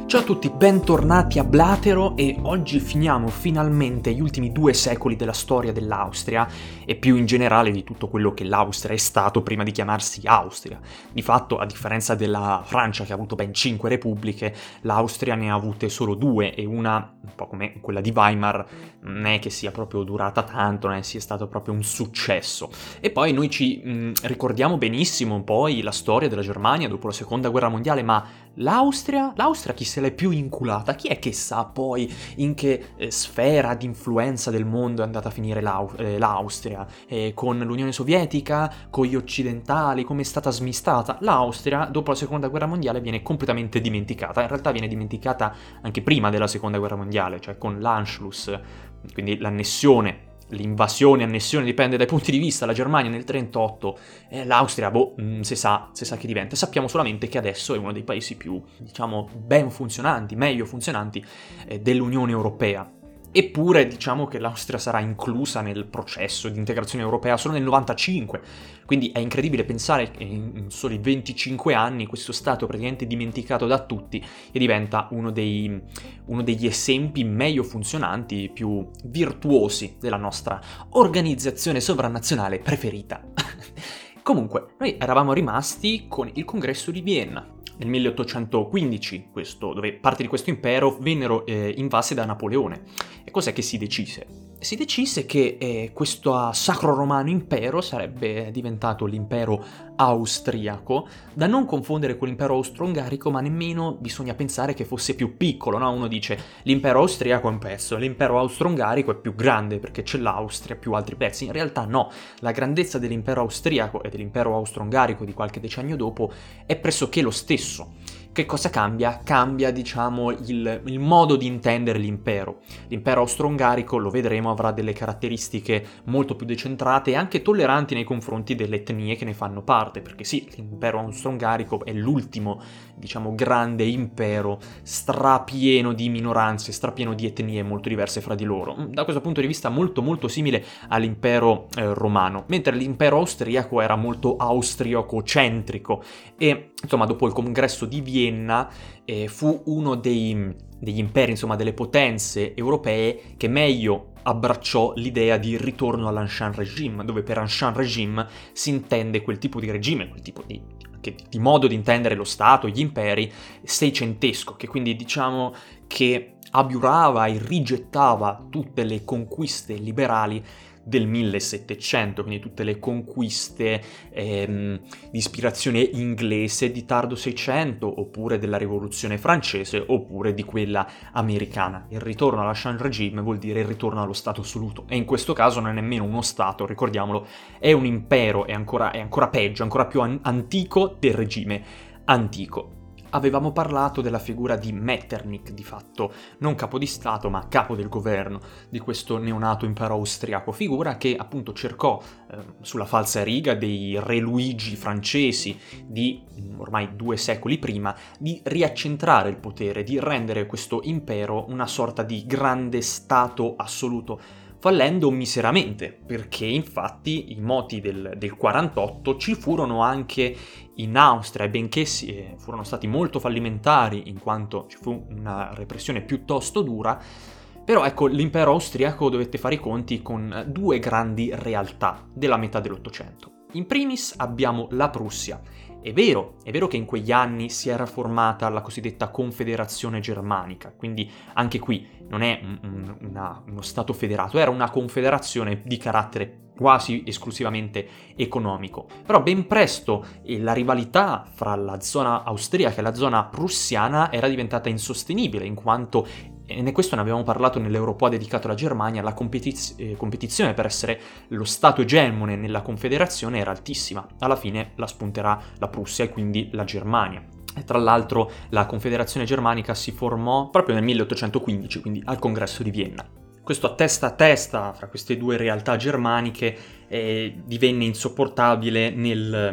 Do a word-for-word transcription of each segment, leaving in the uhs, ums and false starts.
Ciao a tutti, bentornati a Blatero e oggi finiamo finalmente gli ultimi due secoli della storia dell'Austria e più in generale di tutto quello che l'Austria è stato prima di chiamarsi Austria. Di fatto, a differenza della Francia che ha avuto ben cinque repubbliche, l'Austria ne ha avute solo due e una, un po' come quella di Weimar, non è che sia proprio durata tanto, non è sia stato proprio un successo. E poi noi ci mh, ricordiamo benissimo poi la storia della Germania dopo la seconda guerra mondiale, ma l'Austria? L'Austria chi se l'è più inculata? Chi è che sa poi in che eh, sfera di influenza del mondo è andata a finire l'Au- eh, l'Austria? Eh, con l'Unione Sovietica? Con gli occidentali? Come è stata smistata? L'Austria dopo la seconda guerra mondiale viene completamente dimenticata, in realtà viene dimenticata anche prima della seconda guerra mondiale, cioè con l'Anschluss, quindi l'annessione. L'invasione, annessione, dipende dai punti di vista, la Germania nel trentotto, eh, l'Austria, boh, mh, se sa, se sa che diventa. Sappiamo solamente che adesso è uno dei paesi più, diciamo, ben funzionanti, meglio funzionanti eh, dell'Unione Europea. Eppure diciamo che l'Austria sarà inclusa nel processo di integrazione europea solo nel novantacinque, quindi è incredibile pensare che in soli venticinque anni questo stato praticamente dimenticato da tutti e diventa uno, dei, uno degli esempi meglio funzionanti, più virtuosi della nostra organizzazione sovranazionale preferita. Comunque, noi eravamo rimasti con il congresso di Vienna. Nel milleottocentoquindici, questo, dove parte di questo impero vennero eh, invase da Napoleone. E cos'è che si decise? Si decise che eh, questo Sacro Romano Impero sarebbe diventato l'impero austriaco, da non confondere con l'impero austro-ungarico, ma nemmeno bisogna pensare che fosse più piccolo, no? Uno dice l'impero austriaco è un pezzo, l'impero austro-ungarico è più grande perché c'è l'Austria più altri pezzi. In realtà no, la grandezza dell'impero austriaco e dell'impero austro-ungarico di qualche decennio dopo è pressoché lo stesso. Che cosa cambia? Cambia, diciamo, il, il modo di intendere l'impero. L'impero austro-ungarico, lo vedremo, avrà delle caratteristiche molto più decentrate e anche tolleranti nei confronti delle etnie che ne fanno parte, perché sì, l'impero austro-ungarico è l'ultimo, diciamo, grande impero strapieno di minoranze, strapieno di etnie molto diverse fra di loro. Da questo punto di vista molto molto simile all'impero eh, romano, mentre l'impero austriaco era molto austriaco-centrico e, insomma, dopo il congresso di Vienna eh, fu uno dei, degli imperi, insomma, delle potenze europee che meglio abbracciò l'idea di ritorno all'ancien régime, dove per ancien régime si intende quel tipo di regime, quel tipo di, che, di modo di intendere lo Stato, gli imperi, seicentesco, che quindi diciamo che abiurava e rigettava tutte le conquiste liberali del millesettecento, quindi tutte le conquiste ehm, di ispirazione inglese di tardo Seicento, oppure della rivoluzione francese, oppure di quella americana. Il ritorno all'ancien régime vuol dire il ritorno allo Stato assoluto, e in questo caso non è nemmeno uno Stato, ricordiamolo, è un impero, è ancora, è ancora peggio, ancora più an- antico del regime antico. Avevamo parlato della figura di Metternich, di fatto, non capo di Stato, ma capo del governo di questo neonato impero austriaco, figura che appunto cercò, eh, sulla falsa riga dei re Luigi francesi di ormai due secoli prima, di riaccentrare il potere, di rendere questo impero una sorta di grande Stato assoluto, fallendo miseramente, perché infatti i moti del, del quarantotto ci furono anche in Austria, e benché si, eh, furono stati molto fallimentari in quanto ci fu una repressione piuttosto dura, però ecco, l'impero austriaco dovette fare i conti con due grandi realtà della metà dell'Ottocento. In primis abbiamo la Prussia. È vero, è vero che in quegli anni si era formata la cosiddetta Confederazione Germanica, quindi anche qui non è un, un, una, uno Stato federato, era una confederazione di carattere quasi esclusivamente economico. Però ben presto eh, la rivalità fra la zona austriaca e la zona prussiana era diventata insostenibile, in quanto, e questo ne abbiamo parlato nell'Europoa dedicato alla Germania, la competiz- eh, competizione per essere lo Stato egemone nella Confederazione era altissima. Alla fine la spunterà la Prussia e quindi la Germania. E tra l'altro la Confederazione Germanica si formò proprio nel milleottocentoquindici, quindi al Congresso di Vienna. Questo a testa a testa fra queste due realtà germaniche eh, divenne insopportabile nel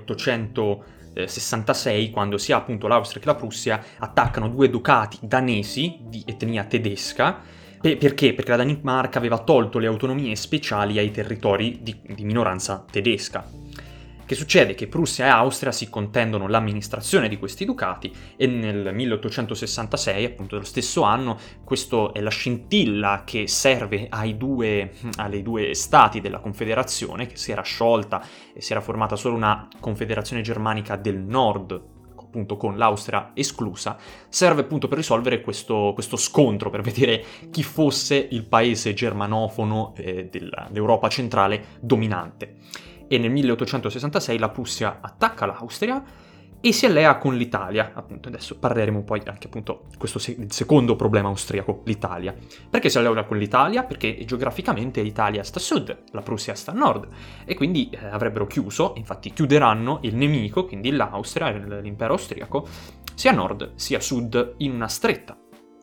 milleottocentosessantasei, quando sia appunto l'Austria che la Prussia attaccano due ducati danesi di etnia tedesca. Pe- perché? Perché la Danimarca aveva tolto le autonomie speciali ai territori di, di minoranza tedesca. Che succede? Che Prussia e Austria si contendono l'amministrazione di questi ducati e nel milleottocentosessantasei, appunto dello stesso anno, questa è la scintilla che serve ai due, alle due stati della Confederazione, che si era sciolta e si era formata solo una Confederazione germanica del nord, appunto con l'Austria esclusa, serve appunto per risolvere questo, questo scontro, per vedere chi fosse il paese germanofono eh, dell'Europa centrale dominante. E nel milleottocentosessantasei la Prussia attacca l'Austria e si allea con l'Italia. Appunto, adesso parleremo poi anche appunto questo se- il secondo problema austriaco, l'Italia. Perché si allea con l'Italia? Perché geograficamente l'Italia sta a sud, la Prussia sta a nord, e quindi eh, avrebbero chiuso, infatti chiuderanno il nemico, quindi l'Austria, l'impero austriaco, sia a nord sia a sud in una stretta,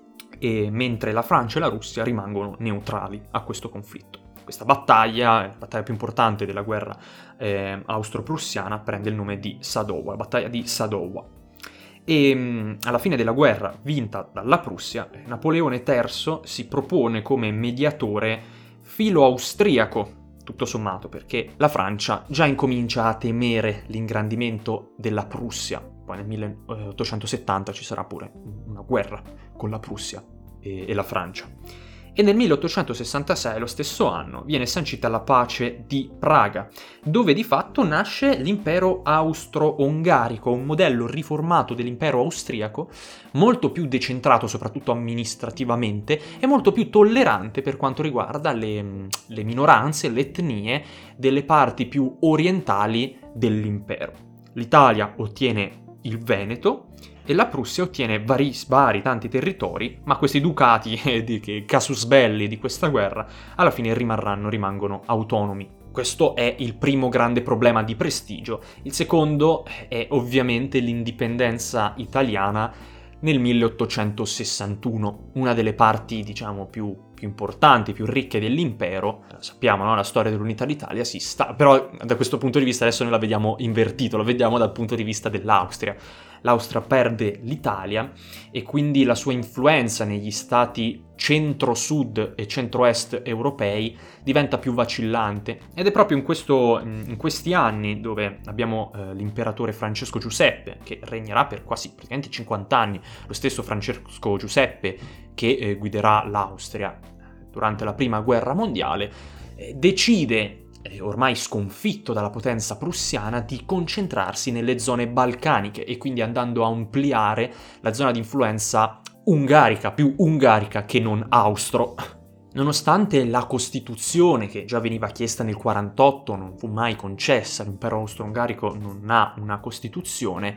e mentre la Francia e la Russia rimangono neutrali a questo conflitto. Questa battaglia, la battaglia più importante della guerra eh, austro-prussiana, prende il nome di Sadowa, la battaglia di Sadowa. E mh, alla fine della guerra, vinta dalla Prussia, Napoleone terzo si propone come mediatore filo-austriaco, tutto sommato, perché la Francia già incomincia a temere l'ingrandimento della Prussia. Poi nel milleottocentosettanta ci sarà pure una guerra con la Prussia e, e la Francia. E nel milleottocentosessantasei, lo stesso anno, viene sancita la pace di Praga, dove di fatto nasce l'impero austro-ongarico, un modello riformato dell'impero austriaco, molto più decentrato soprattutto amministrativamente e molto più tollerante per quanto riguarda le, le minoranze, le etnie delle parti più orientali dell'impero. L'Italia ottiene il Veneto e la Prussia ottiene vari, vari tanti territori, ma questi ducati, eh, di, che casus belli di questa guerra, alla fine rimarranno, rimangono autonomi. Questo è il primo grande problema di prestigio. Il secondo è ovviamente l'indipendenza italiana nel milleottocentosessantuno, una delle parti, diciamo, più, più importanti, più ricche dell'impero. Sappiamo, no? La storia dell'unità d'Italia si sta... Però da questo punto di vista adesso noi la vediamo invertito, la vediamo dal punto di vista dell'Austria. L'Austria perde l'Italia e quindi la sua influenza negli stati centro-sud e centro-est europei diventa più vacillante. Ed è proprio in, questo, in questi anni dove abbiamo eh, l'imperatore Francesco Giuseppe, che regnerà per quasi praticamente cinquanta anni, lo stesso Francesco Giuseppe che eh, guiderà l'Austria durante la Prima Guerra Mondiale, eh, decide, ormai sconfitto dalla potenza prussiana, di concentrarsi nelle zone balcaniche e quindi andando a ampliare la zona di influenza ungarica, più ungarica che non austro. Nonostante la Costituzione, che già veniva chiesta nel quarantotto, non fu mai concessa, l'impero austro-ungarico non ha una Costituzione,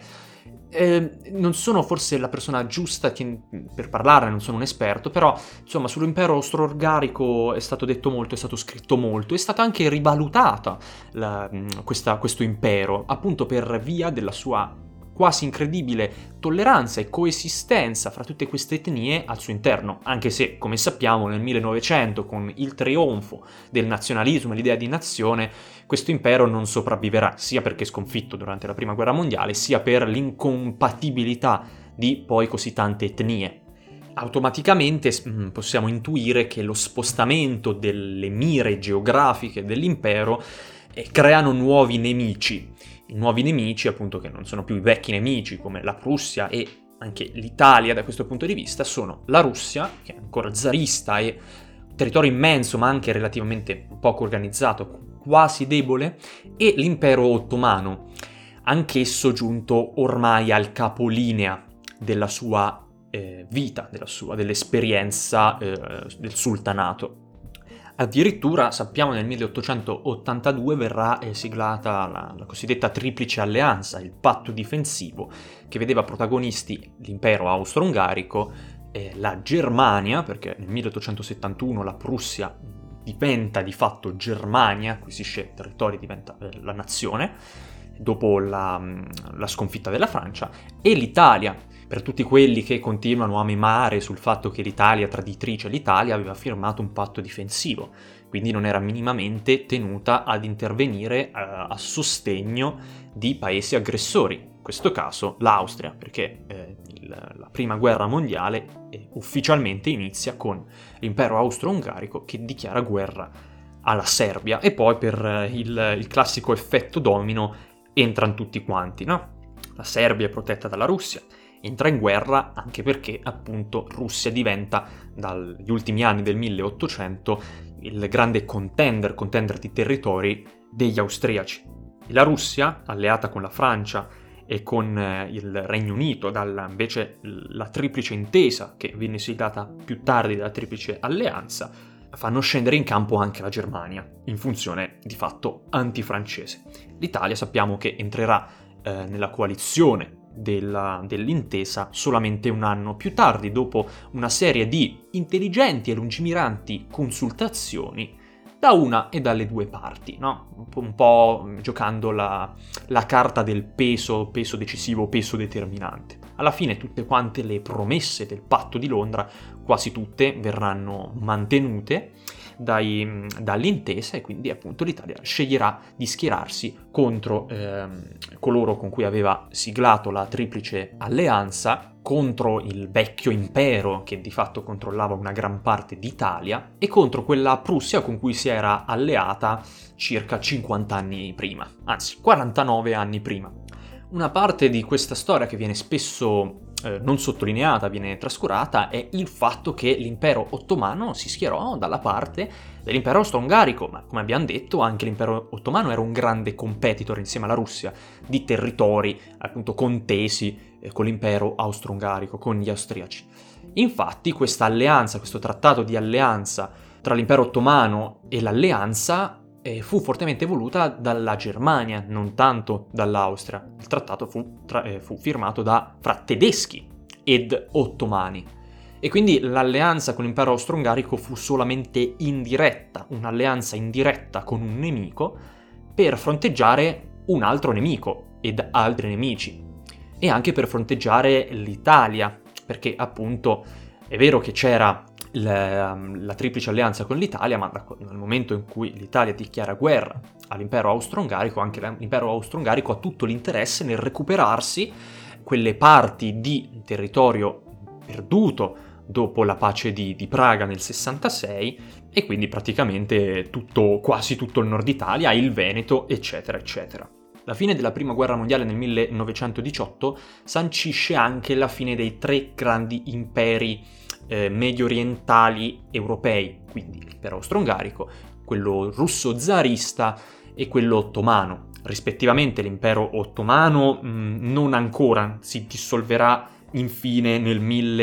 eh, non sono forse la persona giusta che, per parlarne, non sono un esperto, però insomma sull'impero austro-ungarico è stato detto molto, è stato scritto molto, è stata anche rivalutata la, questa, questo impero, appunto per via della sua quasi incredibile tolleranza e coesistenza fra tutte queste etnie al suo interno, anche se, come sappiamo, nel millenovecento, con il trionfo del nazionalismo e l'idea di nazione, questo impero non sopravviverà, sia perché sconfitto durante la Prima Guerra Mondiale, sia per l'incompatibilità di poi così tante etnie. Automaticamente possiamo intuire che lo spostamento delle mire geografiche dell'impero eh, creano nuovi nemici. I nuovi nemici, appunto, che non sono più i vecchi nemici come la Prussia e anche l'Italia da questo punto di vista, sono la Russia, che è ancora zarista e un territorio immenso ma anche relativamente poco organizzato, quasi debole, e l'impero ottomano, anch'esso giunto ormai al capolinea della sua eh, vita, della sua, dell'esperienza eh, del sultanato. Addirittura sappiamo nel milleottocentottantadue verrà eh, siglata la, la cosiddetta Triplice Alleanza, il patto difensivo, che vedeva protagonisti l'impero austro-ungarico, eh, la Germania, perché nel milleottocentosettantuno la Prussia diventa di fatto Germania, acquisisce territori, diventa eh, la nazione, dopo la, la sconfitta della Francia, e l'Italia, per tutti quelli che continuano a memare sul fatto che l'Italia traditrice, l'Italia aveva firmato un patto difensivo, quindi non era minimamente tenuta ad intervenire a, a sostegno di paesi aggressori, in questo caso l'Austria, perché eh, il, la Prima Guerra Mondiale eh, ufficialmente inizia con l'impero austro-ungarico che dichiara guerra alla Serbia, e poi per eh, il, il classico effetto domino entrano tutti quanti, no? La Serbia è protetta dalla Russia, entra in guerra anche perché appunto Russia diventa dagli ultimi anni del milleottocento il grande contender, contender di territori degli austriaci. E la Russia, alleata con la Francia e con eh, il Regno Unito, dalla invece la triplice intesa che venne siglata più tardi della triplice alleanza, fanno scendere in campo anche la Germania, in funzione di fatto antifrancese. L'Italia sappiamo che entrerà eh, nella coalizione della, dell'intesa solamente un anno più tardi, dopo una serie di intelligenti e lungimiranti consultazioni da una e dalle due parti, no? Un po', un po' giocando la, la carta del peso, peso decisivo, peso determinante. Alla fine tutte quante le promesse del patto di Londra, quasi tutte, verranno mantenute dai, dall'intesa, e quindi appunto l'Italia sceglierà di schierarsi contro ehm, coloro con cui aveva siglato la triplice alleanza, contro il vecchio impero che di fatto controllava una gran parte d'Italia e contro quella Prussia con cui si era alleata circa cinquanta anni prima, anzi quarantanove anni prima. Una parte di questa storia che viene spesso eh, non sottolineata, viene trascurata, è il fatto che l'impero ottomano si schierò dalla parte dell'impero austro-ungarico, ma come abbiamo detto anche l'impero ottomano era un grande competitor insieme alla Russia di territori appunto contesi eh, con l'impero austro-ungarico, con gli austriaci. Infatti questa alleanza, questo trattato di alleanza tra l'impero ottomano e l'alleanza eh, fu fortemente voluta dalla Germania, non tanto dall'Austria. Il trattato fu, tra, eh, fu firmato da, fra tedeschi ed ottomani. E quindi l'alleanza con l'impero austro-ungarico fu solamente indiretta, un'alleanza indiretta con un nemico per fronteggiare un altro nemico ed altri nemici. E anche per fronteggiare l'Italia, perché appunto è vero che c'era la, la triplice alleanza con l'Italia, ma nel momento in cui l'Italia dichiara guerra all'impero austro-ungarico, anche l'impero austro-ungarico ha tutto l'interesse nel recuperarsi quelle parti di territorio perduto dopo la pace di, di Praga nel sessantasei, e quindi praticamente tutto, quasi tutto il nord Italia, il Veneto, eccetera, eccetera. La fine della Prima Guerra Mondiale nel millenovecentodiciotto sancisce anche la fine dei tre grandi imperi eh, medio orientali europei, quindi l'impero austro-ungarico, quello russo-zarista e quello ottomano. Rispettivamente l'impero ottomano mh, non ancora si dissolverà infine nel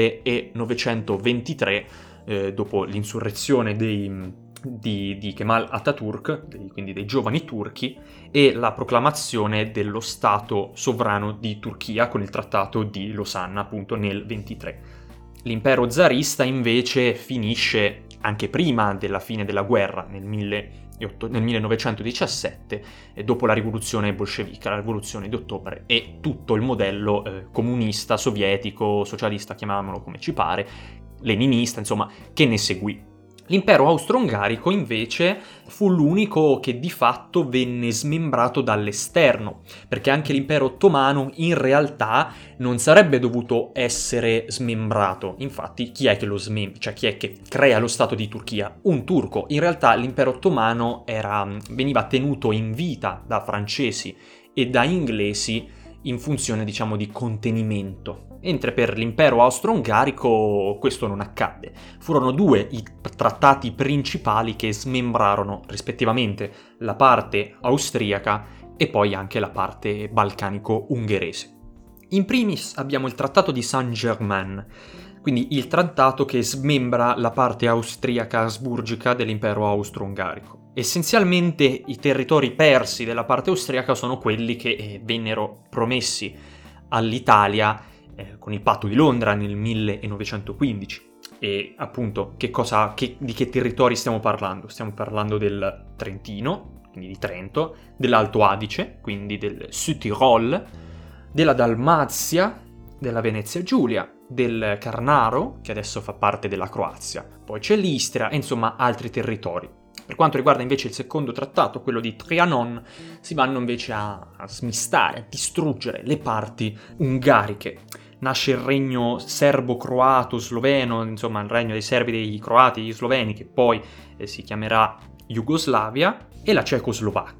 millenovecentoventitré, eh, dopo l'insurrezione dei, di, di Kemal Atatürk, dei, quindi dei giovani turchi, e la proclamazione dello Stato sovrano di Turchia con il trattato di Losanna, appunto nel ventitré. L'impero zarista invece finisce anche prima della fine della guerra, nel mille nel millenovecentodiciassette, eh, dopo la rivoluzione bolscevica, la rivoluzione di ottobre, e tutto il modello eh, comunista, sovietico, socialista, chiamiamolo come ci pare, leninista, insomma, che ne seguì. L'impero austro-ungarico invece fu l'unico che di fatto venne smembrato dall'esterno, perché anche l'impero ottomano in realtà non sarebbe dovuto essere smembrato. Infatti chi è che lo smembra, cioè chi è che crea lo Stato di Turchia? Un turco. In realtà l'impero ottomano era, veniva tenuto in vita da francesi e da inglesi in funzione, diciamo, di contenimento. Mentre per l'impero austro-ungarico questo non accadde. Furono due i trattati principali che smembrarono rispettivamente la parte austriaca e poi anche la parte balcanico-ungherese. In primis abbiamo il Trattato di Saint-Germain, quindi il trattato che smembra la parte austriaca asburgica dell'impero austro-ungarico. Essenzialmente i territori persi della parte austriaca sono quelli che eh, vennero promessi all'Italia eh, con il patto di Londra nel millenovecentoquindici. E appunto che cosa, che, di che territori stiamo parlando? Stiamo parlando del Trentino, quindi di Trento, dell'Alto Adige, quindi del Südtirol, della Dalmazia, della Venezia Giulia, del Carnaro, che adesso fa parte della Croazia, poi c'è l'Istria e insomma altri territori. Per quanto riguarda invece il secondo trattato, quello di Trianon, si vanno invece a, a smistare, a distruggere le parti ungariche. Nasce il regno serbo-croato-sloveno, insomma il regno dei serbi, dei croati e degli sloveni, che poi eh, si chiamerà Jugoslavia, e la Cecoslovacchia.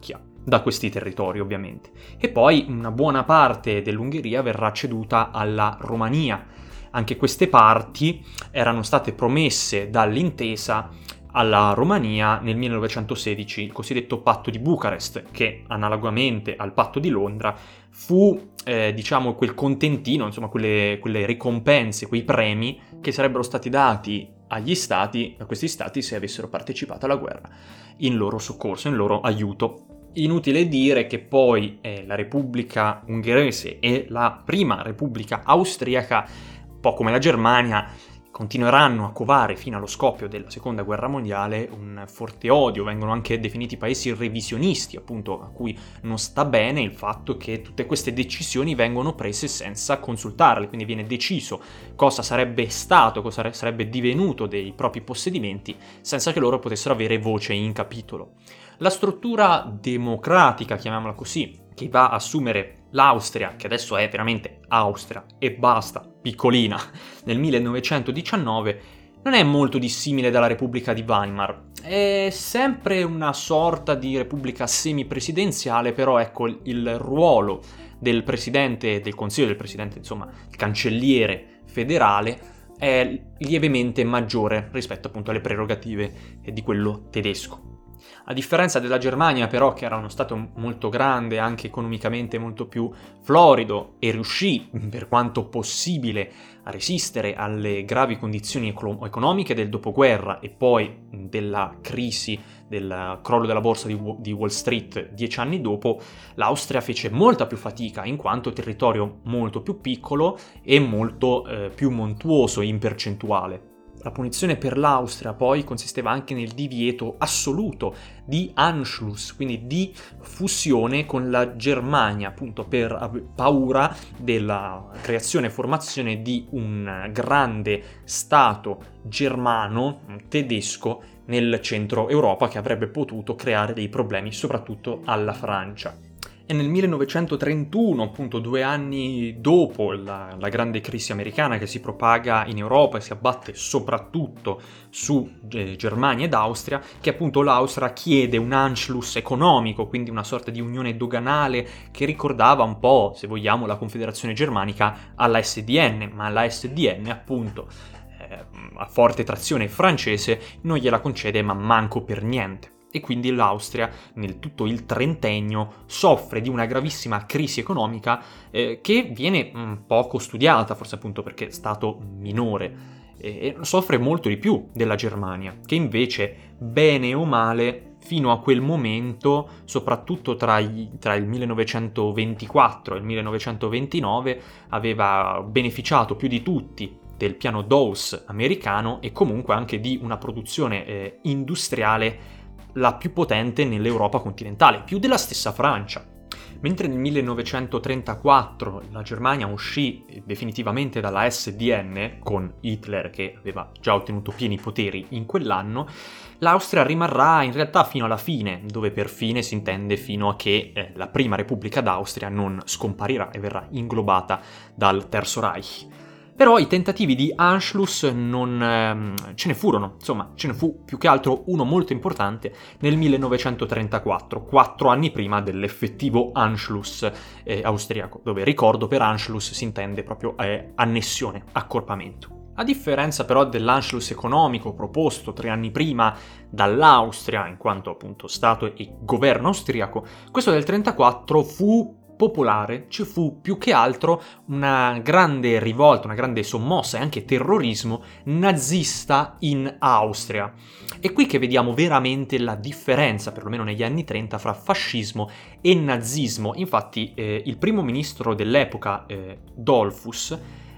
da questi territori, ovviamente. E poi una buona parte dell'Ungheria verrà ceduta alla Romania. Anche queste parti erano state promesse dall'intesa alla Romania nel millenovecentosedici, il cosiddetto patto di Bucarest, che analogamente al patto di Londra fu, eh, diciamo, quel contentino, insomma, quelle, quelle ricompense, quei premi che sarebbero stati dati agli stati, a questi stati, se avessero partecipato alla guerra in loro soccorso, in loro aiuto. Inutile dire che poi eh, la Repubblica Ungherese e la prima Repubblica Austriaca, un po' come la Germania, continueranno a covare fino allo scoppio della Seconda Guerra Mondiale un forte odio, vengono anche definiti paesi revisionisti, appunto, a cui non sta bene il fatto che tutte queste decisioni vengono prese senza consultarle, quindi viene deciso cosa sarebbe stato, cosa sarebbe divenuto dei propri possedimenti, senza che loro potessero avere voce in capitolo. La struttura democratica, chiamiamola così, che va a assumere l'Austria, che adesso è veramente Austria e basta, piccolina, nel millenovecentodiciannove, non è molto dissimile dalla Repubblica di Weimar. È sempre una sorta di repubblica semipresidenziale, però ecco il ruolo del presidente del Consiglio, del presidente, insomma, il cancelliere federale, è lievemente maggiore rispetto appunto alle prerogative di quello tedesco. A differenza della Germania, però, che era uno stato molto grande, anche economicamente molto più florido, e riuscì, per quanto possibile, a resistere alle gravi condizioni ecolo- economiche del dopoguerra e poi della crisi, del crollo della borsa di, di Wall Street dieci anni dopo, l'Austria fece molta più fatica, in quanto territorio molto più piccolo e molto eh, più montuoso in percentuale. La punizione per l'Austria poi consisteva anche nel divieto assoluto di Anschluss, quindi di fusione con la Germania, appunto per paura della creazione e formazione di un grande stato germano, tedesco, nel centro Europa, che avrebbe potuto creare dei problemi soprattutto alla Francia. E nel millenovecentotrentuno, appunto due anni dopo la, la grande crisi americana che si propaga in Europa e si abbatte soprattutto su eh, Germania ed Austria, che appunto l'Austria chiede un Anschluss economico, quindi una sorta di unione doganale che ricordava un po', se vogliamo, la Confederazione Germanica alla S D N, ma la S D N appunto eh, a forte trazione francese non gliela concede ma manco per niente. E quindi l'Austria, nel tutto il trentennio, soffre di una gravissima crisi economica eh, che viene mh, poco studiata, forse appunto perché è stato minore, e, e soffre molto di più della Germania, che invece, bene o male, fino a quel momento, soprattutto tra, i, tra il millenovecentoventiquattro e il millenovecentoventinove, aveva beneficiato più di tutti del piano Dawes americano e comunque anche di una produzione eh, industriale la più potente nell'Europa continentale, più della stessa Francia. Mentre nel millenovecentotrentaquattro la Germania uscì definitivamente dalla S D N, con Hitler che aveva già ottenuto pieni poteri in quell'anno, l'Austria rimarrà in realtà fino alla fine, dove per fine si intende fino a che eh, la prima Repubblica d'Austria non scomparirà e verrà inglobata dal Terzo Reich. Però i tentativi di Anschluss non ehm, ce ne furono, insomma, ce ne fu più che altro uno molto importante nel millenovecentotrentaquattro, quattro anni prima dell'effettivo Anschluss eh, austriaco, dove, ricordo, per Anschluss si intende proprio eh, annessione, accorpamento. A differenza però dell'Anschluss economico proposto tre anni prima dall'Austria, in quanto appunto Stato e governo austriaco, questo del trentaquattro fu popolare, ci fu più che altro una grande rivolta, una grande sommossa e anche terrorismo nazista in Austria. È qui che vediamo veramente la differenza, perlomeno negli anni trenta, fra fascismo e nazismo. Infatti eh, il primo ministro dell'epoca, eh, Dollfuss,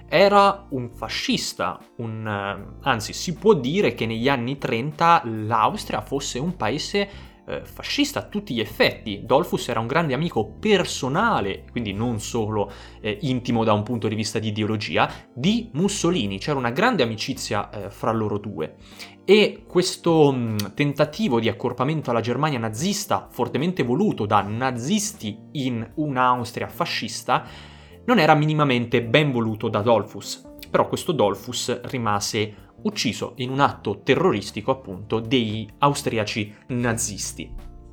era un fascista, un, eh, anzi si può dire che negli anni trenta l'Austria fosse un paese fascista a tutti gli effetti. Dollfuss era un grande amico personale, quindi non solo eh, intimo da un punto di vista di ideologia, di Mussolini. C'era una grande amicizia eh, fra loro due. E questo mh, tentativo di accorpamento alla Germania nazista, fortemente voluto da nazisti in un'Austria fascista, non era minimamente ben voluto da Dollfuss. Però questo Dollfuss rimase ucciso in un atto terroristico appunto dei austriaci nazisti.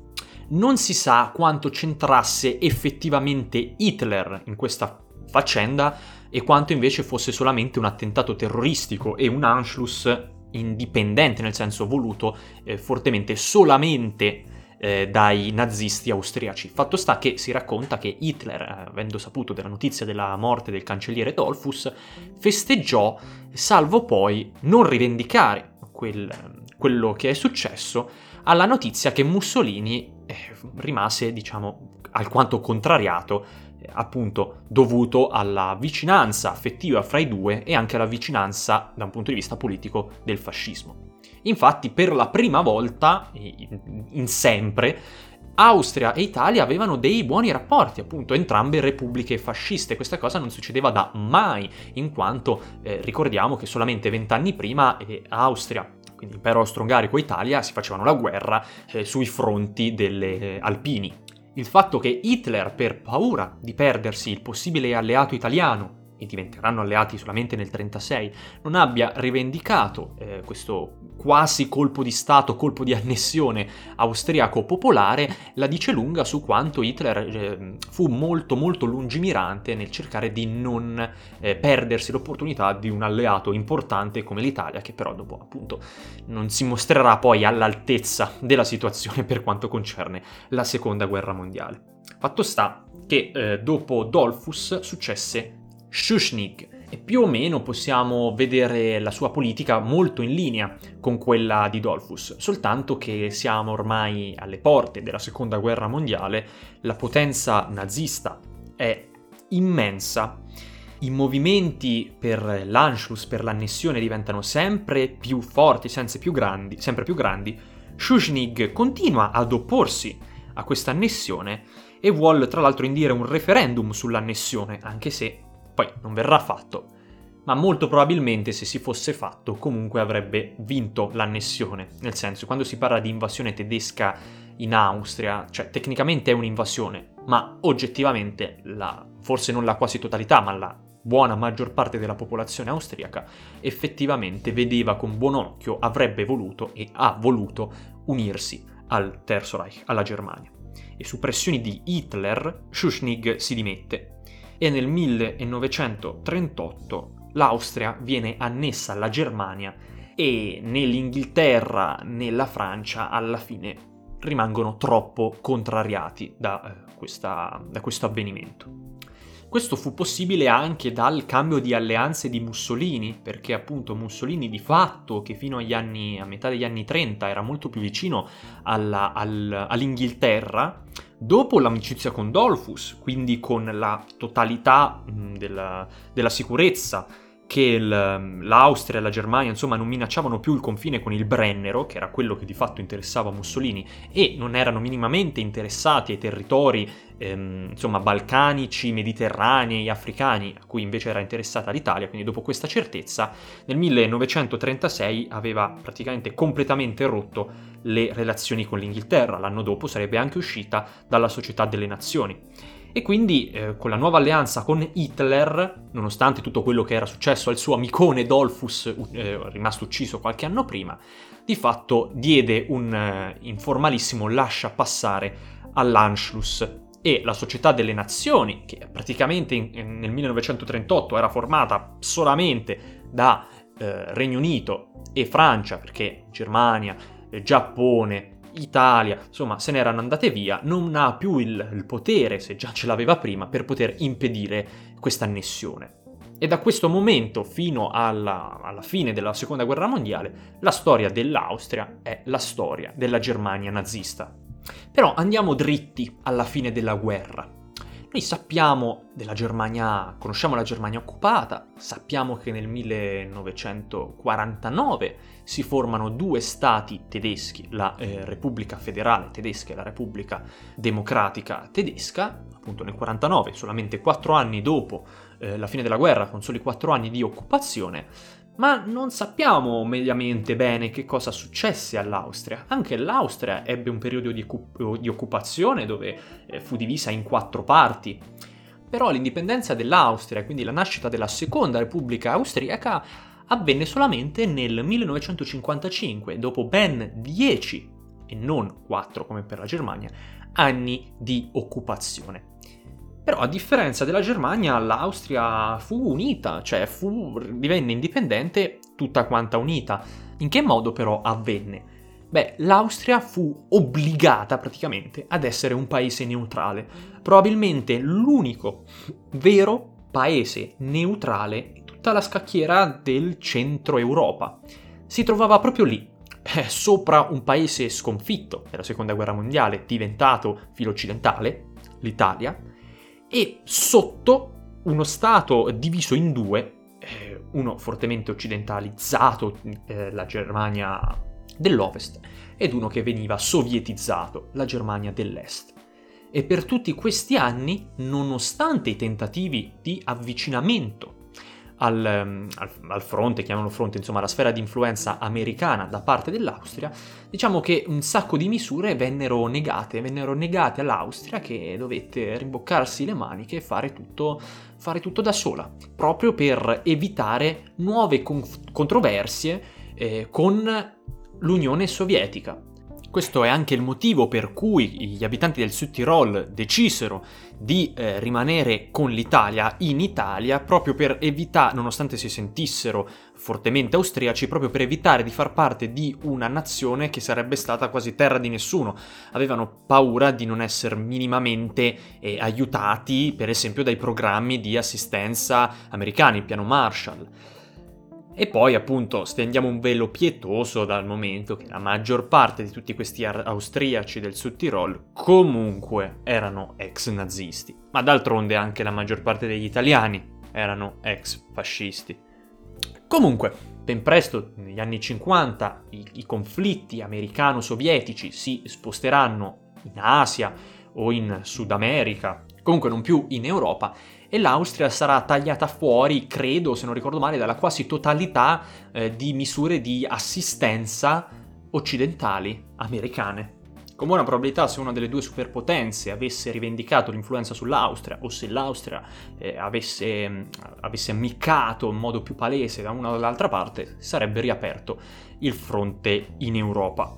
Non si sa quanto c'entrasse effettivamente Hitler in questa faccenda e quanto invece fosse solamente un attentato terroristico e un Anschluss indipendente, nel senso voluto eh, fortemente solamente eh, dai nazisti austriaci. Fatto sta che si racconta che Hitler, avendo saputo della notizia della morte del cancelliere Dollfuss, festeggiò, salvo poi non rivendicare quel, quello che è successo alla notizia che Mussolini eh, rimase, diciamo, alquanto contrariato, eh, appunto dovuto alla vicinanza affettiva fra i due e anche alla vicinanza da un punto di vista politico del fascismo. Infatti, per la prima volta in, in sempre, Austria e Italia avevano dei buoni rapporti, appunto, entrambe repubbliche fasciste. Questa cosa non succedeva da mai, in quanto eh, ricordiamo che solamente vent'anni prima eh, Austria, quindi Impero Austro-Ungarico e Italia, si facevano la guerra eh, sui fronti delle eh, Alpini. Il fatto che Hitler, per paura di perdersi il possibile alleato italiano, e diventeranno alleati solamente nel trentasei, non abbia rivendicato eh, questo quasi colpo di stato, colpo di annessione austriaco popolare, la dice lunga su quanto Hitler eh, fu molto molto lungimirante nel cercare di non eh, perdersi l'opportunità di un alleato importante come l'Italia, che però dopo appunto non si mostrerà poi all'altezza della situazione per quanto concerne la seconda guerra mondiale. Fatto sta che eh, dopo Dollfuss successe Schuschnigg, e più o meno possiamo vedere la sua politica molto in linea con quella di Dollfuss, soltanto che siamo ormai alle porte della seconda guerra mondiale, la potenza nazista è immensa, i movimenti per l'Anschluss, per l'annessione diventano sempre più forti, sempre più grandi, sempre più grandi. Schuschnigg continua ad opporsi a questa annessione e vuole tra l'altro indire un referendum sull'annessione, anche se poi non verrà fatto, ma molto probabilmente se si fosse fatto comunque avrebbe vinto l'annessione, nel senso, quando si parla di invasione tedesca in Austria, cioè tecnicamente è un'invasione, ma oggettivamente, la, forse non la quasi totalità, ma la buona maggior parte della popolazione austriaca effettivamente vedeva con buon occhio, avrebbe voluto e ha voluto unirsi al Terzo Reich, alla Germania. E su pressioni di Hitler, Schuschnigg si dimette. E nel millenovecentotrentotto l'Austria viene annessa alla Germania e né l'Inghilterra né la Francia alla fine rimangono troppo contrariati da, eh, questa, da questo avvenimento. Questo fu possibile anche dal cambio di alleanze di Mussolini, perché appunto Mussolini di fatto, che fino agli anni, a metà degli anni trenta era molto più vicino alla, al, all'Inghilterra, dopo l'amicizia con Dollfuss, quindi con la totalità mh, della, della sicurezza che il, l'Austria e la Germania insomma non minacciavano più il confine con il Brennero, che era quello che di fatto interessava Mussolini, e non erano minimamente interessati ai territori ehm, insomma balcanici, mediterranei, africani, a cui invece era interessata l'Italia. Quindi dopo questa certezza nel millenovecentotrentasei aveva praticamente completamente rotto le relazioni con l'Inghilterra. L'anno dopo sarebbe anche uscita dalla Società delle Nazioni. E quindi eh, con la nuova alleanza con Hitler, nonostante tutto quello che era successo al suo amicone Dollfuss, eh, rimasto ucciso qualche anno prima, di fatto diede un eh, informalissimo lascia passare all'Anschluss, e la Società delle Nazioni, che praticamente in, nel millenovecentotrentotto era formata solamente da eh, Regno Unito e Francia, perché Germania, eh, Giappone, Italia, insomma, se ne erano andate via, non ha più il, il potere, se già ce l'aveva prima, per poter impedire questa annessione. E da questo momento fino alla, alla fine della Seconda Guerra Mondiale, la storia dell'Austria è la storia della Germania nazista. Però andiamo dritti alla fine della guerra. Noi sappiamo della Germania, conosciamo la Germania occupata, sappiamo che nel millenovecentoquarantanove si formano due stati tedeschi, la eh, Repubblica Federale Tedesca e la Repubblica Democratica Tedesca, appunto nel quarantanove, solamente quattro anni dopo eh, la fine della guerra, con soli quattro anni di occupazione, ma non sappiamo mediamente bene che cosa successe all'Austria. Anche l'Austria ebbe un periodo di, occup- di occupazione dove eh, fu divisa in quattro parti. Però l'indipendenza dell'Austria, quindi la nascita della Seconda Repubblica Austriaca, avvenne solamente nel millenovecentocinquantacinque, dopo ben dieci, e non quattro come per la Germania, anni di occupazione. Però a differenza della Germania, l'Austria fu unita, cioè fu, divenne indipendente tutta quanta unita. In che modo però avvenne? Beh, l'Austria fu obbligata praticamente ad essere un paese neutrale, probabilmente l'unico vero paese neutrale in tutta la scacchiera del centro Europa. Si trovava proprio lì, eh, sopra un paese sconfitto nella seconda guerra mondiale, diventato filo occidentale, l'Italia, e sotto uno stato diviso in due, eh, uno fortemente occidentalizzato, eh, la Germania dell'Ovest, ed uno che veniva sovietizzato, la Germania dell'Est. E per tutti questi anni, nonostante i tentativi di avvicinamento al, al, al fronte, chiamiamolo fronte, insomma alla sfera di influenza americana da parte dell'Austria, diciamo che un sacco di misure vennero negate, vennero negate all'Austria, che dovette rimboccarsi le maniche e fare tutto, fare tutto da sola, proprio per evitare nuove conf- controversie eh, con l'Unione Sovietica. Questo è anche il motivo per cui gli abitanti del Südtirol decisero di eh, rimanere con l'Italia in Italia, proprio per evitare, nonostante si sentissero fortemente austriaci, proprio per evitare di far parte di una nazione che sarebbe stata quasi terra di nessuno. Avevano paura di non essere minimamente eh, aiutati, per esempio, dai programmi di assistenza americani, il piano Marshall. E poi appunto stendiamo un velo pietoso dal momento che la maggior parte di tutti questi austriaci del Südtirol comunque erano ex nazisti, ma d'altronde anche la maggior parte degli italiani erano ex fascisti. Comunque, ben presto, negli anni cinquanta, i, i conflitti americano-sovietici si sposteranno in Asia o in Sud America, comunque non più in Europa, e l'Austria sarà tagliata fuori, credo, se non ricordo male, dalla quasi totalità eh, di misure di assistenza occidentali americane. Con buona probabilità, se una delle due superpotenze avesse rivendicato l'influenza sull'Austria, o se l'Austria eh, avesse, avesse ammiccato in modo più palese da una o dall'altra parte, sarebbe riaperto il fronte in Europa.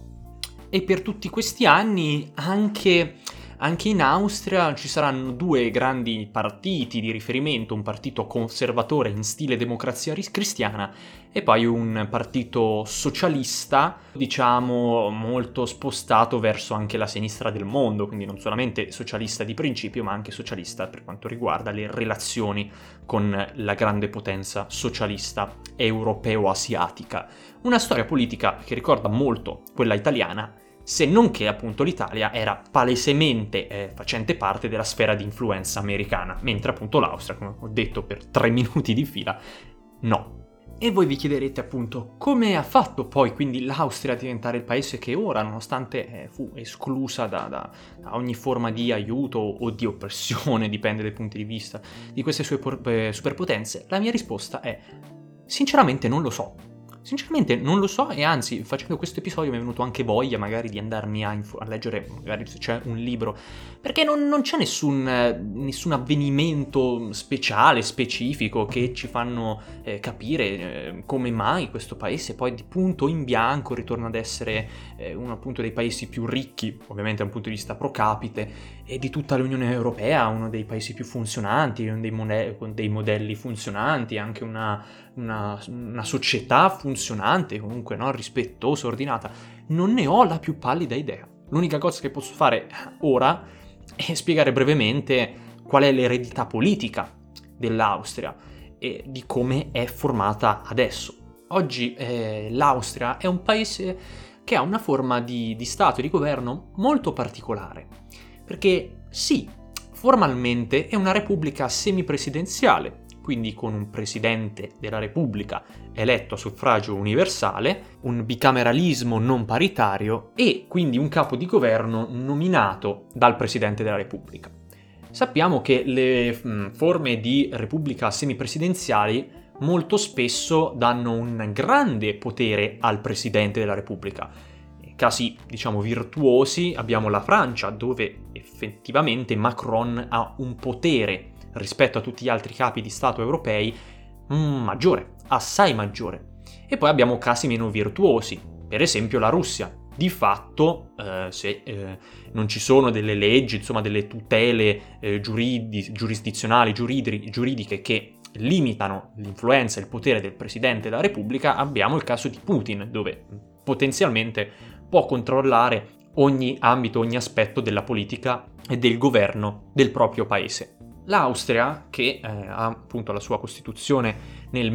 E per tutti questi anni anche... Anche in Austria ci saranno due grandi partiti di riferimento, un partito conservatore in stile democrazia cristiana e poi un partito socialista, diciamo, molto spostato verso anche la sinistra del mondo, quindi non solamente socialista di principio, ma anche socialista per quanto riguarda le relazioni con la grande potenza socialista europeo-asiatica. Una storia politica che ricorda molto quella italiana, se non che appunto l'Italia era palesemente eh, facente parte della sfera di influenza americana, mentre appunto l'Austria, come ho detto per tre minuti di fila, no. E voi vi chiederete appunto come ha fatto poi quindi l'Austria a diventare il paese che ora, nonostante eh, fu esclusa da, da, da ogni forma di aiuto o di oppressione, dipende dai punti di vista, di queste sue por- eh, superpotenze. La mia risposta è, sinceramente non lo so. Sinceramente non lo so, e anzi facendo questo episodio mi è venuto anche voglia magari di andarmi a, inf- a leggere magari se c'è un libro, perché non, non c'è nessun, eh, nessun avvenimento speciale, specifico che ci fanno eh, capire eh, come mai questo paese poi di punto in bianco ritorna ad essere eh, uno appunto dei paesi più ricchi, ovviamente da un punto di vista pro capite, e di tutta l'Unione Europea, uno dei paesi più funzionanti, uno dei, mone- dei modelli funzionanti, anche una, una, una società funzionante, comunque no, rispettosa, ordinata. Non ne ho la più pallida idea. L'unica cosa che posso fare ora è spiegare brevemente qual è l'eredità politica dell'Austria e di come è formata adesso. Oggi eh, l'Austria è un paese che ha una forma di, di stato e di governo molto particolare, perché sì, formalmente è una repubblica semipresidenziale, quindi con un presidente della Repubblica eletto a suffragio universale, un bicameralismo non paritario e quindi un capo di governo nominato dal presidente della Repubblica. Sappiamo che le mh, forme di repubblica semipresidenziali molto spesso danno un grande potere al presidente della Repubblica. In casi, diciamo, virtuosi abbiamo la Francia, dove effettivamente Macron ha un potere rispetto a tutti gli altri capi di Stato europei mm, maggiore, assai maggiore. E poi abbiamo casi meno virtuosi, per esempio la Russia, di fatto, eh, se eh, non ci sono delle leggi, insomma delle tutele eh, giuridi- giurisdizionali, giuridi- giuridiche che limitano l'influenza e il potere del Presidente della Repubblica, abbiamo il caso di Putin, dove potenzialmente può controllare ogni ambito, ogni aspetto della politica e del governo del proprio paese. L'Austria, che eh, ha appunto la sua Costituzione nel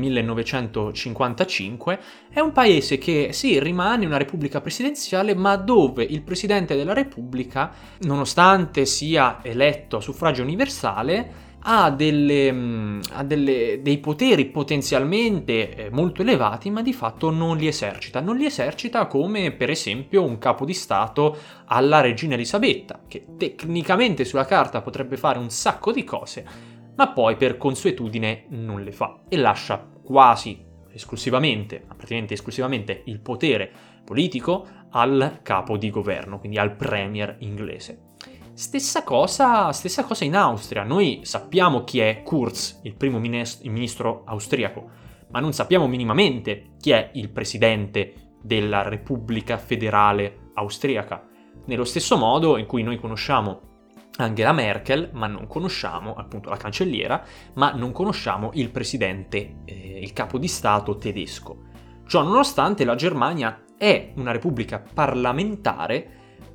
millenovecentocinquantacinque, è un paese che sì, rimane una repubblica presidenziale, ma dove il Presidente della Repubblica, nonostante sia eletto a suffragio universale, ha, delle, mh, ha delle, dei poteri potenzialmente eh, molto elevati, ma di fatto non li esercita. Non li esercita come per esempio un capo di Stato alla regina Elisabetta, che tecnicamente sulla carta potrebbe fare un sacco di cose, ma poi per consuetudine non le fa e lascia quasi esclusivamente, praticamente esclusivamente, il potere politico al capo di governo, quindi al premier inglese. Stessa cosa, stessa cosa in Austria. Noi sappiamo chi è Kurz, il primo ministro, il ministro austriaco, ma non sappiamo minimamente chi è il presidente della Repubblica Federale Austriaca. Nello stesso modo in cui noi conosciamo Angela Merkel, ma non conosciamo appunto la cancelliera, ma non conosciamo il presidente, eh, il capo di Stato tedesco. Ciò nonostante la Germania è una repubblica parlamentare,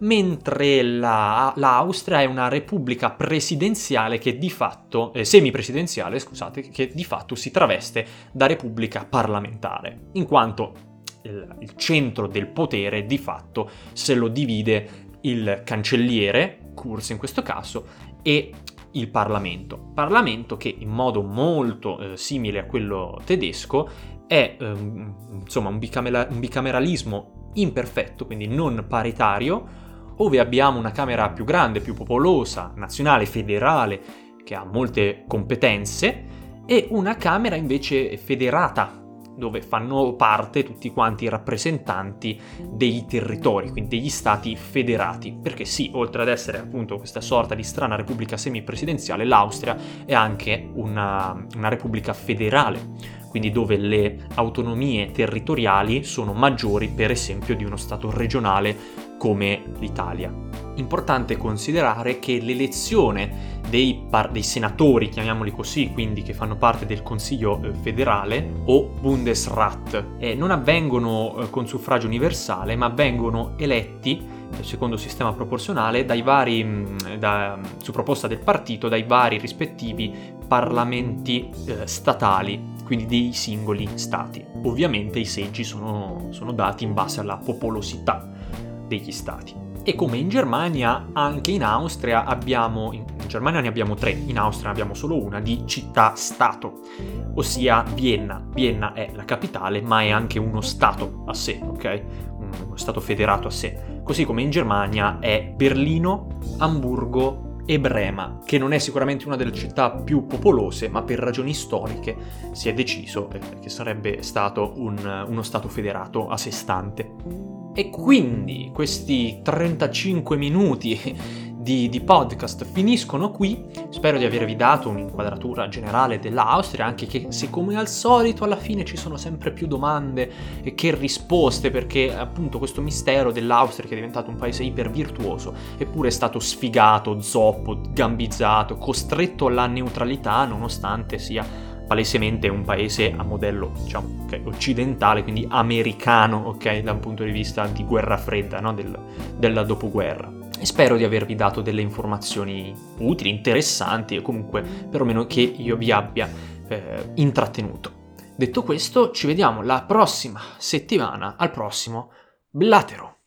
mentre la, l'Austria è una repubblica presidenziale che di fatto, eh, semipresidenziale, scusate, che di fatto si traveste da repubblica parlamentare, in quanto il, il centro del potere di fatto se lo divide il cancelliere, Kurz in questo caso, e il Parlamento. Parlamento che in modo molto eh, simile a quello tedesco è ehm, insomma un, bicamera- un bicameralismo imperfetto, quindi non paritario, dove abbiamo una Camera più grande, più popolosa, nazionale, federale, che ha molte competenze, e una Camera invece federata, dove fanno parte tutti quanti i rappresentanti dei territori, quindi degli stati federati. Perché sì, oltre ad essere appunto questa sorta di strana repubblica semipresidenziale, l'Austria è anche una, una repubblica federale, quindi dove le autonomie territoriali sono maggiori, per esempio, di uno stato regionale come l'Italia. Importante considerare che l'elezione dei, par- dei senatori, chiamiamoli così, quindi che fanno parte del Consiglio eh, federale o Bundesrat, eh, non avvengono eh, con suffragio universale, ma vengono eletti eh, secondo sistema proporzionale dai vari, mh, da, su proposta del partito, dai vari rispettivi parlamenti eh, statali, quindi dei singoli stati. Ovviamente i seggi sono, sono dati in base alla popolosità degli stati. E come in Germania, anche in Austria abbiamo, in Germania ne abbiamo tre, in Austria ne abbiamo solo una, di città-stato, ossia Vienna. Vienna è la capitale, ma è anche uno stato a sé, ok? Uno stato federato a sé. Così come in Germania è Berlino, Amburgo e Brema, che non è sicuramente una delle città più popolose, ma per ragioni storiche si è deciso che sarebbe stato un, uno stato federato a sé stante. E quindi questi trentacinque minuti di, di podcast finiscono qui. Spero di avervi dato un'inquadratura generale dell'Austria, anche che se come al solito alla fine ci sono sempre più domande che risposte, perché appunto questo mistero dell'Austria, che è diventato un paese ipervirtuoso, eppure è stato sfigato, zoppo, gambizzato, costretto alla neutralità nonostante sia palesemente un paese a modello, diciamo, okay, occidentale, quindi americano, ok, da un punto di vista di guerra fredda, no? Del, della dopoguerra. E spero di avervi dato delle informazioni utili, interessanti, o comunque perlomeno che io vi abbia eh, intrattenuto. Detto questo, ci vediamo la prossima settimana al prossimo Blatero.